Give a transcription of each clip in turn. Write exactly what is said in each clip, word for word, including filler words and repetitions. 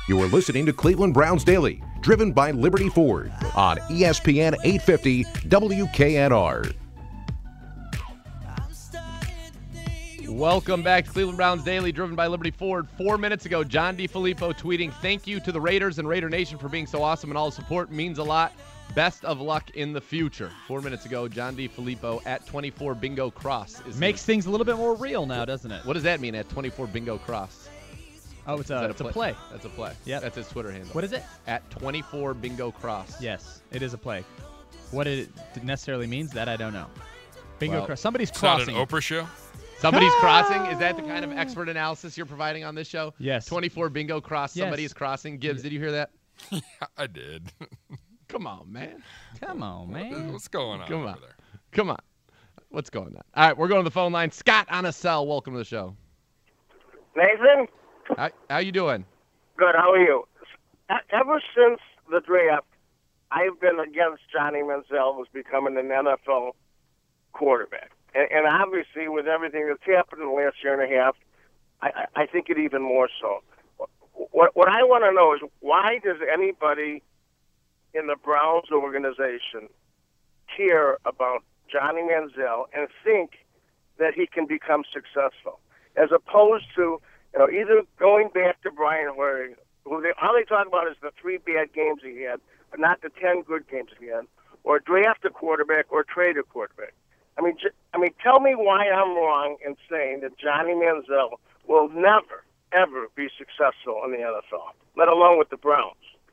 You are listening to Cleveland Browns Daily, driven by Liberty Ford on E S P N eight fifty W K N R. Welcome back to Cleveland Browns Daily, driven by Liberty Ford. Four minutes ago, John DeFilippo tweeting, "Thank you to the Raiders and Raider Nation for being so awesome and all the support. Means a lot. Best of luck in the future." Four minutes ago, John DeFilippo at twenty-four Bingo Cross. Is Makes things a little bit more real now, doesn't it? What does that mean at twenty-four Bingo Cross? Oh, it's a, a it's play? a play. That's a play. Yep. That's his Twitter handle. What is it? At twenty-four Bingo Cross. Yes, it is a play. What it necessarily means, that I don't know. Bingo Well, Cross. Somebody's It's crossing. not an Oprah show? Somebody's crossing? Is that the kind of expert analysis you're providing on this show? Yes. twenty-four Bingo Cross. Yes. Somebody is crossing. Gibbs, did you hear that? Yeah, I did. Come on, man. Come on, man. What's going on Come over on. there? Come on. What's going on? All right, we're going to the phone line. Scott on a cell. Welcome to the show. Nathan, How, how you doing? good. How are you? E- Ever since the draft, I've been against Johnny Manziel was becoming an N F L quarterback, and, and obviously with everything that's happened in the last year and a half, I, I I think it even more so. What what I want to know is why does anybody in the Browns organization care about Johnny Manziel and think that he can become successful, as opposed to you know either going back to Brian Hoyer, who they all they talk about is the three bad games he had, but not the ten good games he had, or draft a quarterback or trade a quarterback. I mean, j- I mean, tell me why I'm wrong in saying that Johnny Manziel will never, ever be successful in the N F L, let alone with the Browns.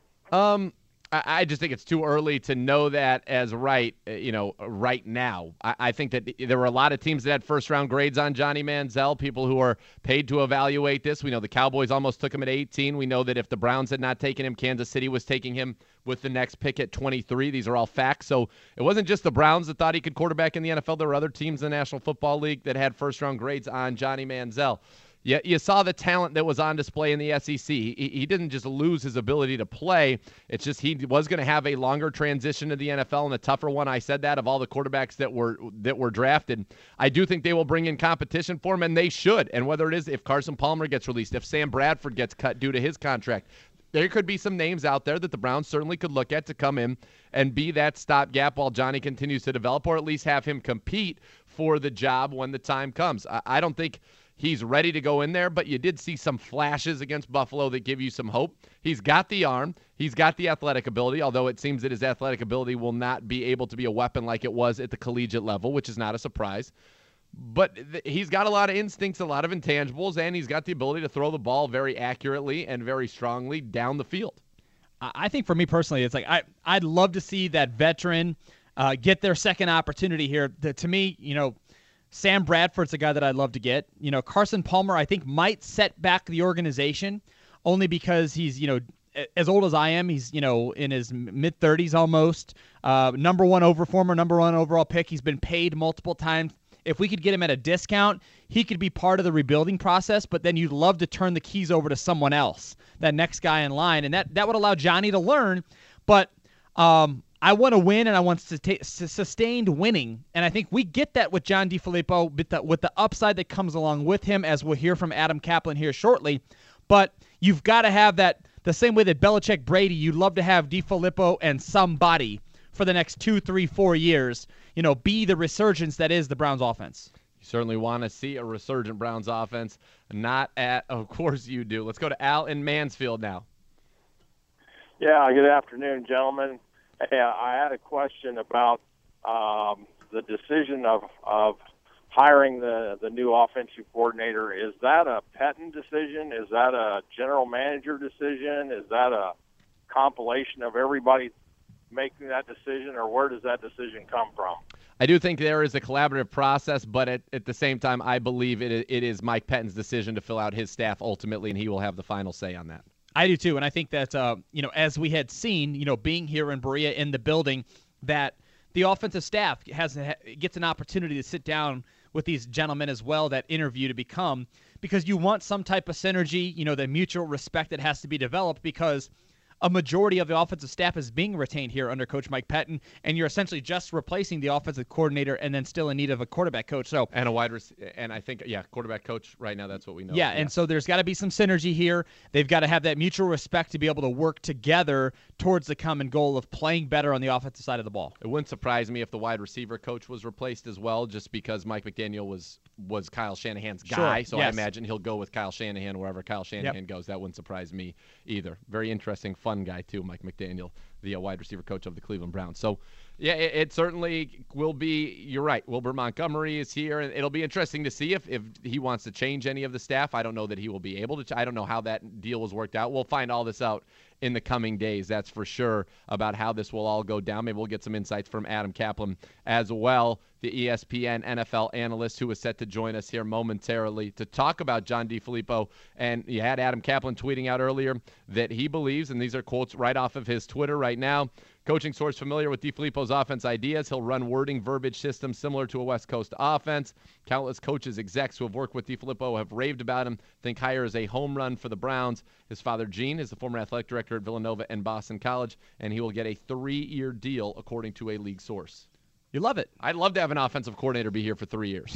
Um, I, I just think it's too early to know that as right, uh, you know, right now. I, I think that there were a lot of teams that had first-round grades on Johnny Manziel, people who are paid to evaluate this. We know the Cowboys almost took him at eighteen. We know that if the Browns had not taken him, Kansas City was taking him with the next pick at twenty-three. These are all facts. So it wasn't just the Browns that thought he could quarterback in the N F L. There were other teams in the National Football League that had first-round grades on Johnny Manziel. Yeah, you saw the talent that was on display in the S E C. He, he didn't just lose his ability to play. It's just he was going to have a longer transition to the N F L and a tougher one. I said that of all the quarterbacks that were that were drafted. I do think they will bring in competition for him, and they should. And whether it is if Carson Palmer gets released, if Sam Bradford gets cut due to his contract, there could be some names out there that the Browns certainly could look at to come in and be that stopgap while Johnny continues to develop, or at least have him compete for the job when the time comes. I, I don't think he's ready to go in there, but you did see some flashes against Buffalo that give you some hope. He's got the arm. He's got the athletic ability, although it seems that his athletic ability will not be able to be a weapon like it was at the collegiate level, which is not a surprise. But th- he's got a lot of instincts, a lot of intangibles, and he's got the ability to throw the ball very accurately and very strongly down the field. I think for me personally, it's like I, I'd love to see that veteran uh, get their second opportunity here. The, to me, you know, Sam Bradford's a guy that I'd love to get. You know, Carson Palmer, I think, might set back the organization only because he's, you know, as old as I am. He's, you know, in his mid-thirties almost. Uh, number one over former number one overall pick. He's been paid multiple times. If we could get him at a discount, he could be part of the rebuilding process, but then you'd love to turn the keys over to someone else, that next guy in line, and that, that would allow Johnny to learn. But um, I want to win, and I want to ta- sustained winning, and I think we get that with John DeFilippo with the, with the upside that comes along with him, as we'll hear from Adam Kaplan here shortly. But you've got to have that the same way that Belichick, Brady, you'd love to have DeFilippo and somebody for the next two, three, four years, you know, be the resurgence that is the Browns offense. You certainly want to see a resurgent Browns offense. Not at, of course you do. Let's go to Al in Mansfield now. Yeah, good afternoon, gentlemen. Hey, I had a question about um, the decision of, of hiring the, the new offensive coordinator. Is that a Pettine decision? Is that a general manager decision? Is that a compilation of everybody making that decision, or where does that decision come from? I do think there is a collaborative process, but at, at the same time, I believe it, it is Mike Pettine's decision to fill out his staff ultimately, and he will have the final say on that. I do too, and I think that, uh, you know, as we had seen, you know, being here in Berea in the building, that the offensive staff has gets an opportunity to sit down with these gentlemen as well that interview to become, because you want some type of synergy, you know, the mutual respect that has to be developed, because a majority of the offensive staff is being retained here under Coach Mike Pettin, and you're essentially just replacing the offensive coordinator and then still in need of a quarterback coach. So and a wide receiver, and I think yeah, quarterback coach right now. That's what we know. Yeah, yeah. And so there's got to be some synergy here. They've got to have that mutual respect to be able to work together towards the common goal of playing better on the offensive side of the ball. It wouldn't surprise me if the wide receiver coach was replaced as well, just because Mike McDaniel was was Kyle Shanahan's guy. Sure. So yes. I imagine he'll go with Kyle Shanahan wherever Kyle Shanahan Yep. goes. That wouldn't surprise me either. Very interesting, fun guy too, Mike McDaniel, the uh, wide receiver coach of the Cleveland Browns. So yeah, it, it certainly will be. You're right. Wilbur Montgomery is here, and it'll be interesting to see if, if he wants to change any of the staff. I don't know that he will be able to. I don't know how that deal was worked out. We'll find all this out in the coming days, that's for sure, about how this will all go down. Maybe we'll get some insights from Adam Kaplan as well, the E S P N N F L analyst who is set to join us here momentarily to talk about John DeFilippo. And you had Adam Kaplan tweeting out earlier that he believes, and these are quotes right off of his Twitter right now, coaching source familiar with DeFilippo's offense ideas. He'll run wording verbiage systems similar to a West Coast offense. Countless coaches, execs who have worked with DeFilippo have raved about him, think hire is a home run for the Browns. His father, Gene, is the former athletic director at Villanova and Boston College, and he will get a three-year deal, according to a league source. You love it. I'd love to have an offensive coordinator be here for three years.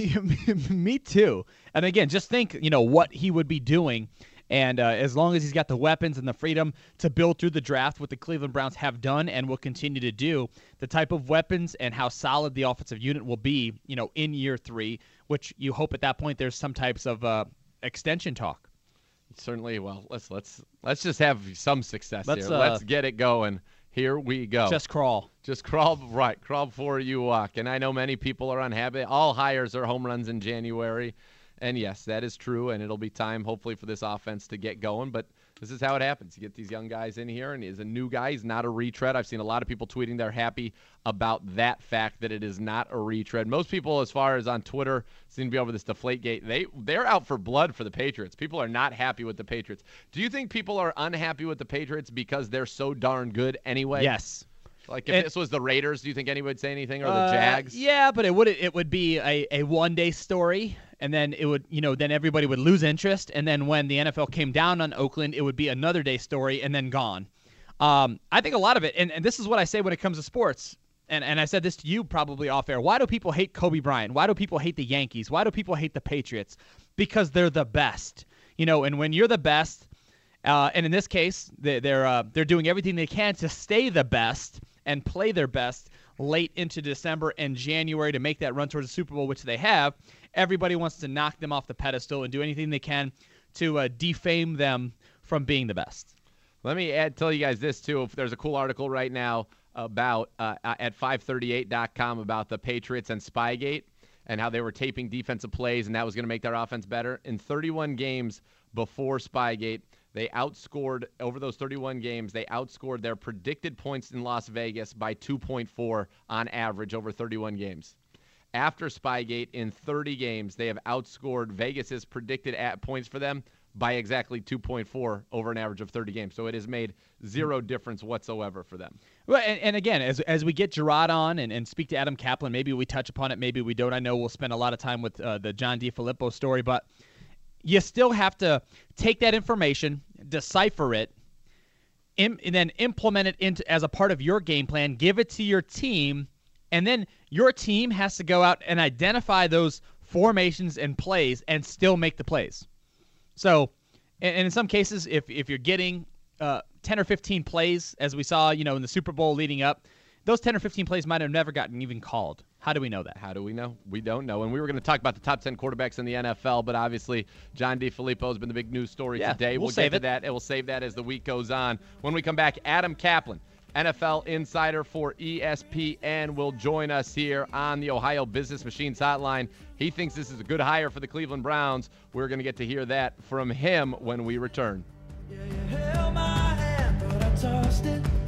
Me too. And again, just think, you know, what he would be doing. And uh, as long as he's got the weapons and the freedom to build through the draft, what the Cleveland Browns have done and will continue to do, the type of weapons and how solid the offensive unit will be, you know, in year three, which you hope at that point there's some types of uh, extension talk. Certainly. Well, let's let's let's just have some success let's, here. Uh, let's get it going. Here we go. Just crawl. Just crawl, right. Crawl before you walk. And I know many people are unhappy. All hires are home runs in January. And, yes, that is true, and it'll be time, hopefully, for this offense to get going. But this is how it happens. You get these young guys in here, and he's a new guy. He's not a retread. I've seen a lot of people tweeting they're happy about that fact, that it is not a retread. Most people, as far as on Twitter, seem to be over this Deflategate. They, they're out for blood for the Patriots. People are not happy with the Patriots. Do you think people are unhappy with the Patriots because they're so darn good anyway? Yes. Like if and, this was the Raiders, do you think anyone would say anything, or the uh, Jags? Yeah, but it would it would be a, a one day story, and then it would you know then everybody would lose interest, and then when the N F L came down on Oakland, it would be another day story, and then gone. Um, I think a lot of it, and, and this is what I say when it comes to sports, and and I said this to you probably off air. Why do people hate Kobe Bryant? Why do people hate the Yankees? Why do people hate the Patriots? Because they're the best, you know. And when you're the best, uh, and in this case, they, they're uh, they're doing everything they can to stay the best and play their best late into December and January to make that run towards the Super Bowl, which they have. Everybody wants to knock them off the pedestal and do anything they can to uh, defame them from being the best. Let me add, tell you guys this, too. If there's a cool article right now about uh, at five thirty-eight dot com about the Patriots and Spygate and how they were taping defensive plays, and that was going to make their offense better. In thirty-one games before Spygate, they outscored, over those thirty-one games, they outscored their predicted points in Las Vegas by two point four on average over thirty-one games. After Spygate, in thirty games, they have outscored Vegas's predicted at points for them by exactly two point four over an average of thirty games. So it has made zero difference whatsoever for them. Well, and, and again, as as we get Gerard on and, and speak to Adam Kaplan, maybe we touch upon it, maybe we don't. I know we'll spend a lot of time with uh, the John DeFilippo story, but you still have to take that information, decipher it, im- and then implement it into as a part of your game plan, give it to your team, and then your team has to go out and identify those formations and plays and still make the plays. So, and, and in some cases, if if you're getting uh, ten or fifteen plays, as we saw, you know, in the Super Bowl leading up, those ten or fifteen plays might have never gotten even called. How do we know that? How do we know? We don't know. And we were going to talk about the top ten quarterbacks in the N F L, but obviously John DeFilippo has been the big news story yeah, today. We'll, we'll save get it. to that, and we'll save that as the week goes on. When we come back, Adam Kaplan, N F L insider for E S P N, will join us here on the Ohio Business Machines Hotline. He thinks this is a good hire for the Cleveland Browns. We're going to get to hear that from him when we return. Yeah, you held my hand, but I tossed it.